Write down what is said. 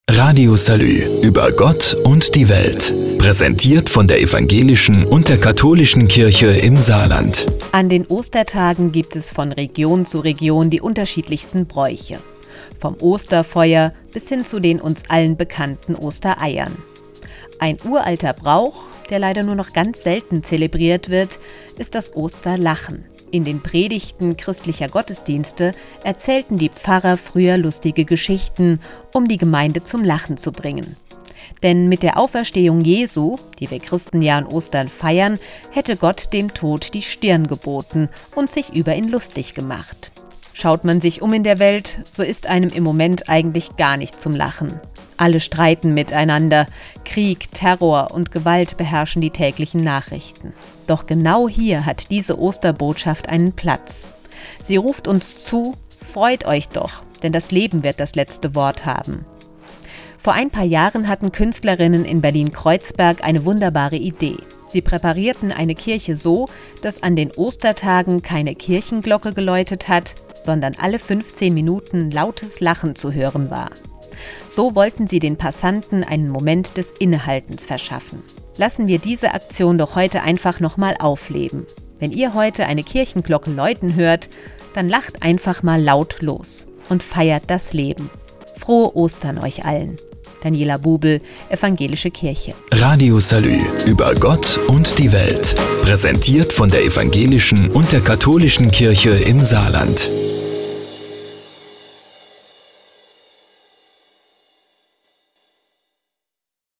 Radio Salü über Gott und die Welt. Präsentiert von der evangelischen und der katholischen Kirche im Saarland. An den Ostertagen gibt es von Region zu Region die unterschiedlichsten Bräuche. Vom Osterfeuer bis hin zu den uns allen bekannten Ostereiern. Ein uralter Brauch, der leider nur noch ganz selten zelebriert wird, ist das Osterlachen. In den Predigten christlicher Gottesdienste erzählten die Pfarrer früher lustige Geschichten, um die Gemeinde zum Lachen zu bringen. Denn mit der Auferstehung Jesu, die wir Christen ja an Ostern feiern, hätte Gott dem Tod die Stirn geboten und sich über ihn lustig gemacht. Schaut man sich um in der Welt, so ist einem im Moment eigentlich gar nicht zum Lachen. Alle streiten miteinander. Krieg, Terror und Gewalt beherrschen die täglichen Nachrichten. Doch genau hier hat diese Osterbotschaft einen Platz. Sie ruft uns zu: Freut euch doch, denn das Leben wird das letzte Wort haben. Vor ein paar Jahren hatten Künstlerinnen in Berlin-Kreuzberg eine wunderbare Idee. Sie präparierten eine Kirche so, dass an den Ostertagen keine Kirchenglocke geläutet hat, sondern alle 15 Minuten lautes Lachen zu hören war. So wollten sie den Passanten einen Moment des Innehaltens verschaffen. Lassen wir diese Aktion doch heute einfach nochmal aufleben. Wenn ihr heute eine Kirchenglocke läuten hört, dann lacht einfach mal laut los und feiert das Leben. Frohe Ostern euch allen. Daniela Bubel, Evangelische Kirche. Radio Salü über Gott und die Welt. Präsentiert von der evangelischen und der katholischen Kirche im Saarland.